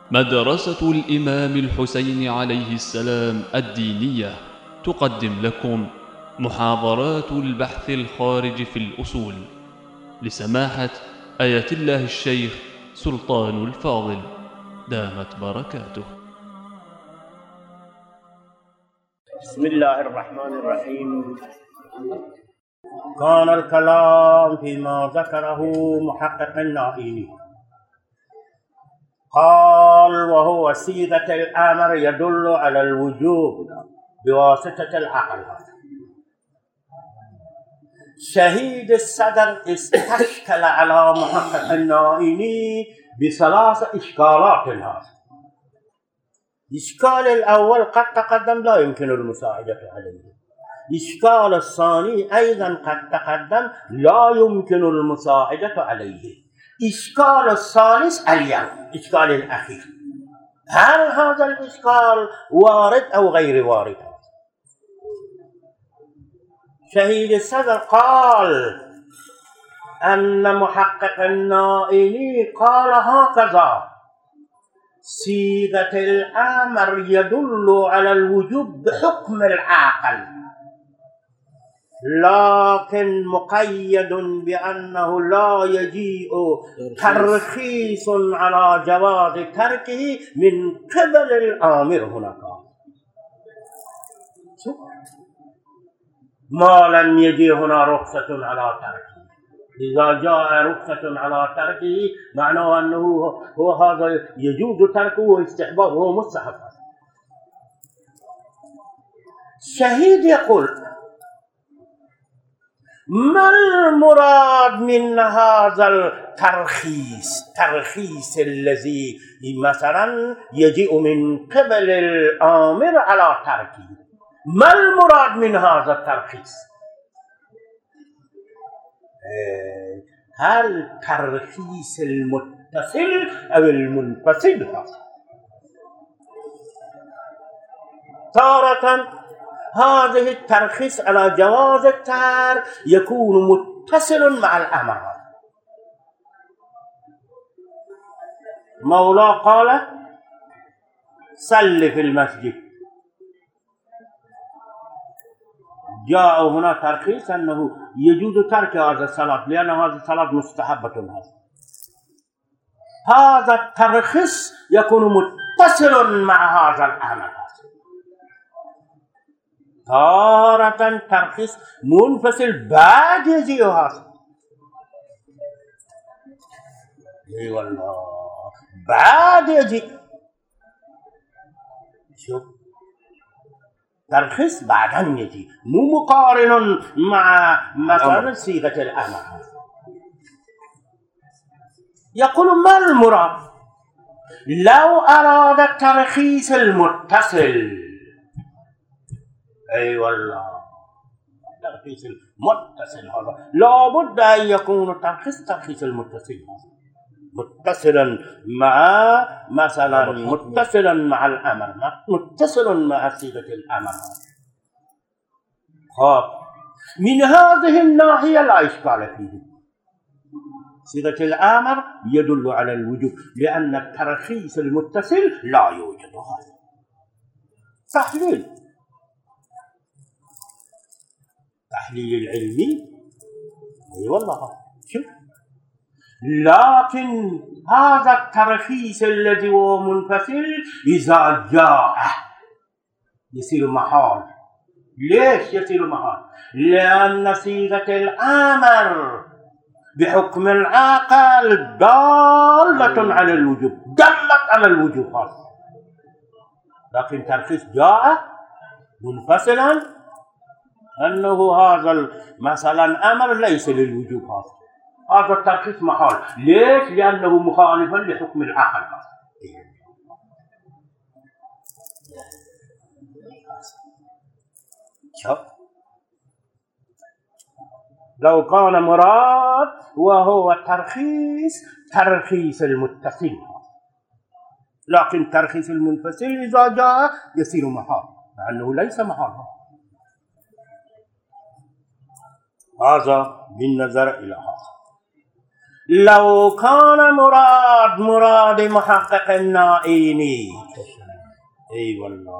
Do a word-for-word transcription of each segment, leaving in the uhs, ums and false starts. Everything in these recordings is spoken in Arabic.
مدرسة الإمام الحسين عليه السلام الدينية تقدم لكم محاضرات البحث الخارج في الأصول لسماحة آية الله الشيخ سلطان الفاضل دامت بركاته. بسم الله الرحمن الرحيم. كان الكلام فيما ذكره محقق النائي قال وهو صيغة الأمر يدل على الوجوب بواسطة العقل. شهيد الصدر استشكل على محقق النائي بثلاث إشكالات هذا. الإشكال الأول قد تقدم لا يمكن المساعدة عليه. الإشكال الثاني أيضا قد تقدم لا يمكن المساعدة عليه. إشكال الثالث اليوم إشكال الأخير، هل هذا الإشكال وارد أو غير وارد؟ شهيد الصدر قال أن محقق النائي قال هكذا: صيغة الأمر يدل على الوجوب بحكم العاقل، لكن مقيد بأنه لا يجيء ترخيص على جواز تركه من قبل الآمر. هناك ما لم يجي هنا رخصة على تركه. إذا جاء رخصة على تركه معناه أنه هو هذا يجوز تركه واستحباب هو مستحب. شهيد يقول: ما المراد من هذا الترخيص؟ ترخيص الذي مثلا يجيء من قبل الآمر على تركه، ما المراد من هذا الترخيص؟ هل ترخيص المتصل أو المنفصل؟ تارة هذه الترخيص على جواز الترك يكون متصل مع الأمر. مولا قال: صل في المسجد. جاء هنا ترخيص أنه يجوز ترك هذا الصلاة لأن هذا الصلاة مستحبة. هذا الترخيص يكون متصل مع هذا الأمر. تارة ترخيص منفصل بعد يجي هذا. اي والله بعد يجي. شوف ترخيص بعدين يجي، مو مقارن مع مثلا صيغة الأمر. يقول: ما المراد؟ لو أراد الترخيص المتصل، اي والله الترخيص المتصل هذا لابد ان يكون ترخيص ترخيص المتصل هذا متصلا مع مثلا متصلا مع الامر، متصل مع صيغه الامر. خب من هذه الناحيه لا اشكال فيه. صيغه الامر يدل على الوجوب لان الترخيص المتصل لا يوجد. هذا تحليل تحليل العلمي. اي والله شوف، لكن هذا الترخيص الذي هو منفصل اذا جاء يصير محال. ليش يصير محال؟ لان صيغه الامر بحكم العقل دالة على الوجوب، دلت على الوجوب هذا، لكن ترخيص جاء منفصلا أنه هذا مثلا أمر ليس للوجوب. هذا هذا الترخيص محال. ليش؟ لأنه مخالفا لحكم العقل. شوف لو كان مراد وهو ترخيص ترخيص المتصل، لكن ترخيص المنفصل إذا جاء يصير محال مع أنه ليس محال. هذا بالنظر إلى هذا. لو كان مراد مراد محقق النائینی ای والله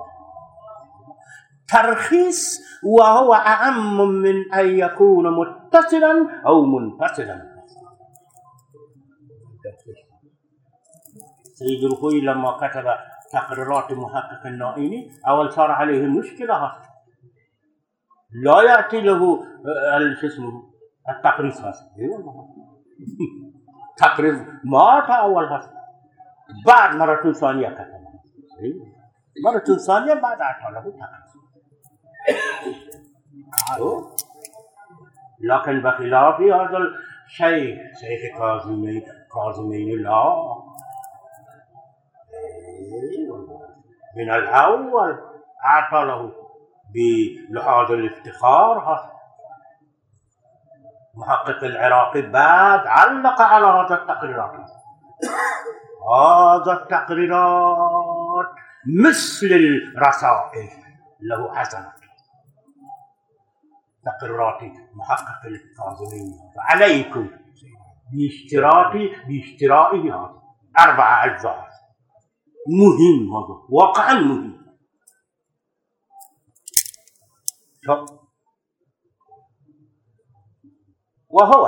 ترخيص وهو أعم من أن يكون متصلا أو منفصلا. سيد الخوي لما كتب تقريرات محقق النائینی أول صار عليه مشكلة، لا يأتي له اسمه التقريص هذا تقريص ما أول هذا بعد مرة ثانية كتب مرة ثانية بعد أعطى له تقريص. لكن بخلاف هذا الشيخ شيخ كاظمي كاظمين لا من الأول أعطى له بلحاظ الافتخار. محقق العراقي بعد علق على هذا التقريرات. هذا التقريرات مثل الرسائل له حسنة تقريرات محقق الكاظمي. عليكم باشتراطي باشترائه هذا أربع أجزاء مهم، هذا واقعا مهم. وهو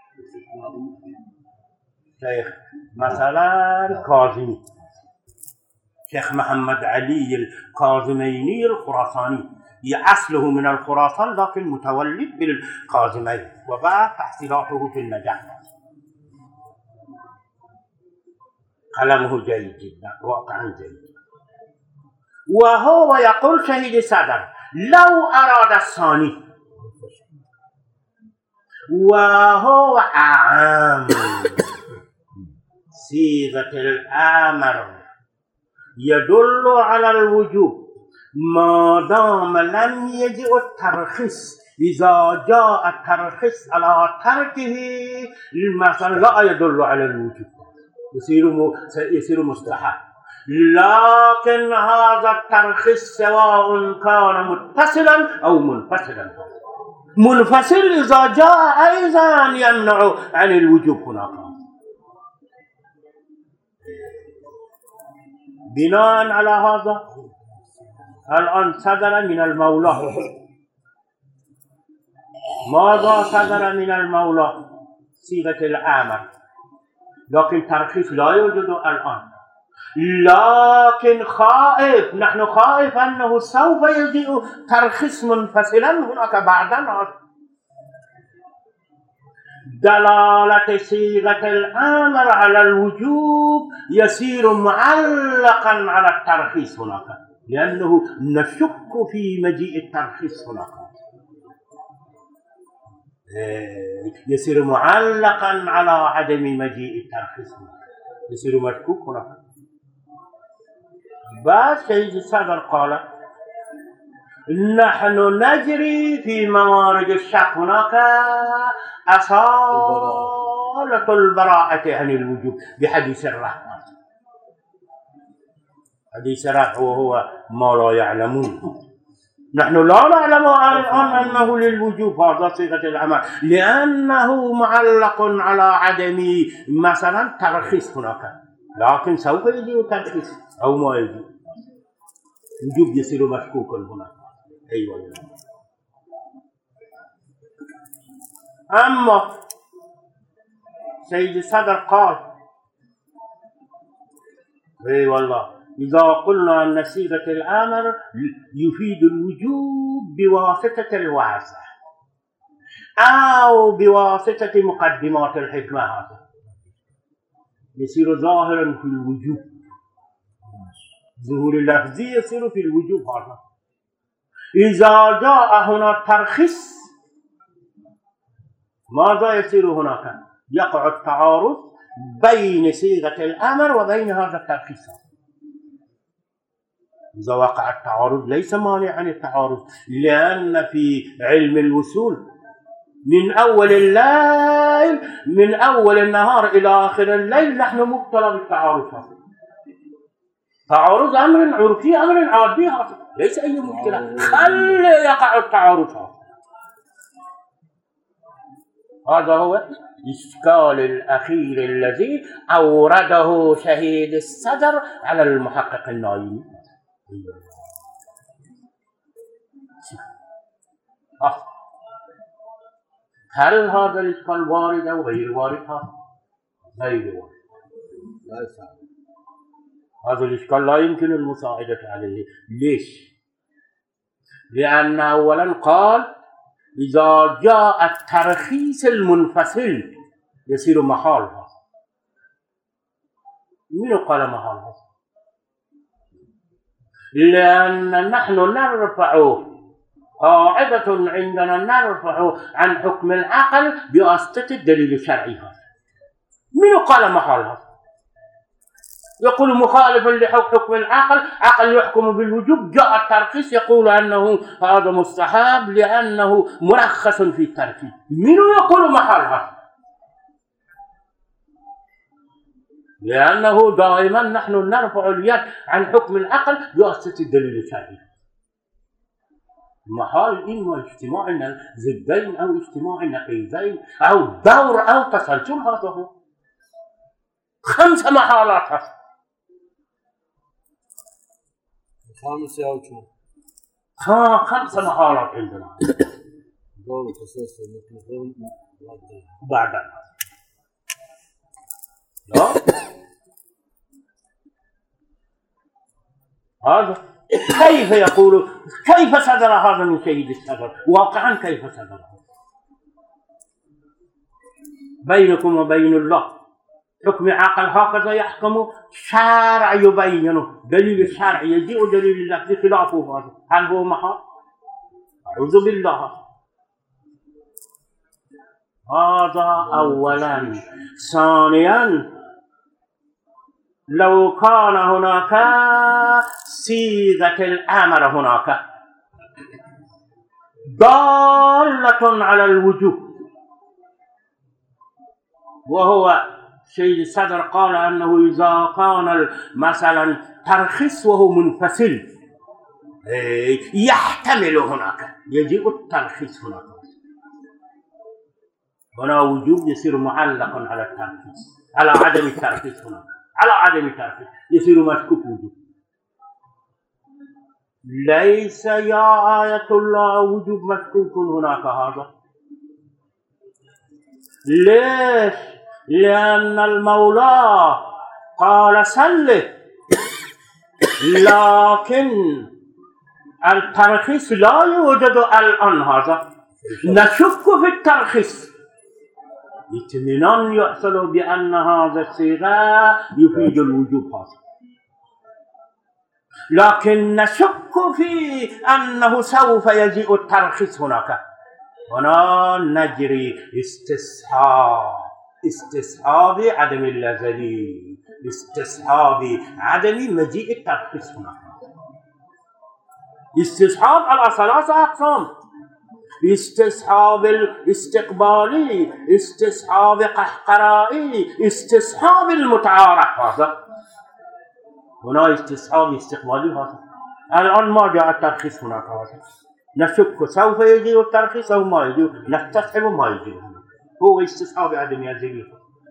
شيخ مثلا كاظمي شيخ محمد علي الكاظميني الخراساني، أصله من الخراسان لكن متولد بالكاظمين وبعد تحصيلاته في النجاح. قلمه جيد جدا واقعا جيد. وهو يقول شهيد صدر لو أراد الثاني وهو أعام صيغة الأمر يدل على الوجوب ما دام لم يجئ الترخيص. إذا جاء الترخيص على تركه مثلا لا يدل على الوجوب، يصير يصير مستحب. لكن هذا الترخيص سواء كان متصلا أو منفصلا. منفصل إذا جاء أيضا يمنع عن الوجوب. هناك بناء على هذا الآن صدر من المولى. ماذا صدر من المولى؟ صيغة الأمر، لكن ترخيص لا يوجد الآن. لكن خائف نحن خائف أنه سوف يجيء ترخيص منفصلا هناك بعدا. دلالة صيغة الأمر على الوجوب يصير معلقا على الترخيص هناك، لأنه نشك في مجيء الترخيص هناك. يصير معلقا على عدم مجيء الترخيص هناك، يصير مشكوك هناك. بعد سيد الصدر قال نحن نجري في موارد الشك هناك أصالة البراءة عن الوجوب بحديث الرحمة. حديث الرحمة وهو ما لا يعلمون. نحن لا نعلم الآن أنه للوجوب هذا صيغة الأمر، لأنه معلق على عدم مثلا ترخيص هناك، لكن سوف يجي ترخيص أو ما يجي وجوب يصير مشكوكا هناك. أيوة. أما سيد الصدر قال اي والله إذا قلنا أن صيغة الأمر يفيد الوجوب بواسطة الوعظ أو بواسطة مقدمات الحكمة، هذا يصير ظاهرا في الوجوب. ظهور اللفظي يصير في الوجوب. هذا إذا جاء هنا ترخيص ماذا يصير هناك؟ يقع التعارض بين صيغة الأمر وبين هذا الترخيص. إذا وقع التعارض ليس مانع عن التعارض، لأن في علم الوصول من أول الليل من أول النهار إلى آخر الليل نحن مبتلى بالتعارض. تعارض أمر عرفي أمر عادي، ليس أي مشكلة، خلي يقع التعارض. هذا هو الإشكال الأخير الذي أورده شهيد الصدر على المحقق النايمي. آه. هل هذا الإشكال وارد أو غير وارد؟ غير وارد. هذا الإشكال لا يمكن المساعدة عليه. ليش؟ لأن أولا قال إذا جاء الترخيص المنفصل يصير محالها. من قال محالها؟ لأن نحن نرفع قاعدة عندنا نرفع عن حكم العقل بواسطة الدليل الشرعي. من قال محالها؟ يقول مخالفا لحكم العقل، عقل يحكم بالوجوب، جاء الترخيص يقول أنه هذا مستحب لأنه مرخص في التركيب. من يقول محالها؟ لأنه دائما نحن نرفع اليد عن حكم العقل بواسطة الدليل الشرعي. محال إما اجتماع ضدين أو اجتماع نقيضين أو دور أو تسلسل. هذا هو خمس محالات. خامسة أو كم؟ ها خمس محالات عندنا. دور تسلسل نقيضين بعد لا هذا كيف يقول كيف صدر هذا من شهيد الصدر؟ واقعا كيف صدر بينكم وبين الله حكم عقل هكذا يحكم، شرع يبينه، دليل الشرع يجيء دليل اللفظ خلافه. هذا هل هو محال؟ أعوذ بالله. هذا أولا. ثانيا لو كان هناك صيغة الأمر هناك دالة على الوجوب، وهو شيء الصدر قال أنه إذا كان مثلا ترخيص وهو منفصل يحتمل هناك، يجب الترخيص هناك، هنا وجوب يصير معلقا على الترخيص، على عدم الترخيص هناك، على عدم الترخيص يصير مشكوك وجوب. ليس يا آية الله وجوب مشكوك هناك. هذا ليش؟ لأن المولى قال صل، لكن الترخيص لا يوجد الآن. هذا نشك في الترخيص، اطمئنان يحصل بأن هذا الصيغة يفيد الوجوب هذا، لكن نشك في أنه سوف يجيء الترخيص هناك. هنا نجري استصحاب استصحاب عدم اللازلي، استصحاب عدم مجيء الترخيص هناك. استصحاب على ثلاثة أقسام: استصحاب الاستقبالي، استصحاب قهقرائي، استصحاب المتعارف. هذا هنا استصحاب استقبالي. هذا الآن ما جاء الترخيص هناك. هذا نشك سوف يجي الترخيص أو ما يجي، نستصحب ما يجي. هو استصحاب عدم يزيد.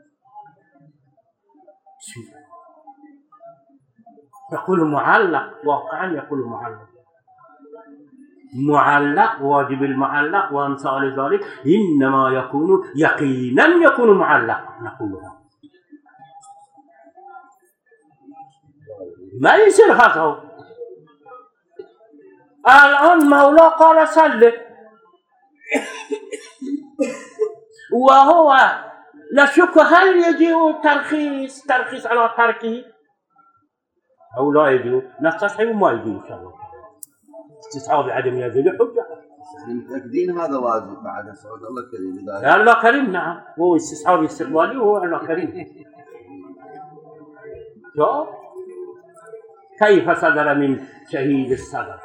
يقول معلق، واقعا يقول معلق معلق واجب المعلق وامثال ذلك انما يكون يقينا يكون معلق. نقولها ما يصير هذا. الان مولا قال صل، وهو نشك هل يجيء ترخيص ترخيص على تركه او لا يجيء، نستصحب ما يجيء ان شاء الله. استصحاب عدم يزيد حجه. تقديم هذا واجب بعد سعود الله كريم. الله كريم نعم، هو استصحاب استقبالي وهو الله كريم. كيف صدر من شهيد الصدر؟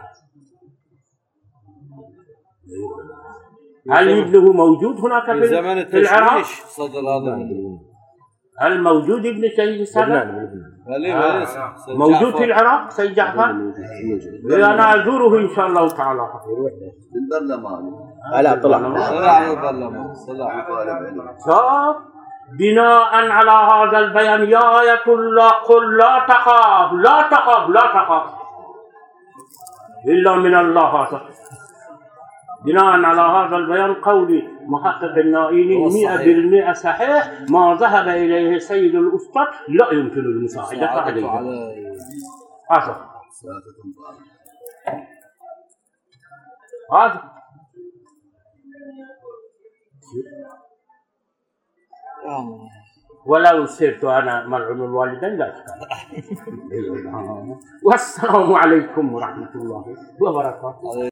هل ابنه موجود هناك في زمن في العراق؟ صدر هذا هل موجود ابن شهيد الصدر؟ آه. موجود في العراق سيد جعفر؟ أنا أزوره إن شاء الله تعالى. بالبرلمان لا طلع شوف بناء على هذا البيان يا آية الله قل لا تخاف لا تخاف لا تخاف إلا من الله هذا. بناء على هذا البيان قولي محقق النائلي مئة بالمئة صحيح، ما ذهب إليه سيد الأسطى لا يمكن المساعدة عليه. هذا هذا ولو سرت أنا ملعون الوالدين لا أشكال. والسلام عليكم ورحمة الله وبركاته.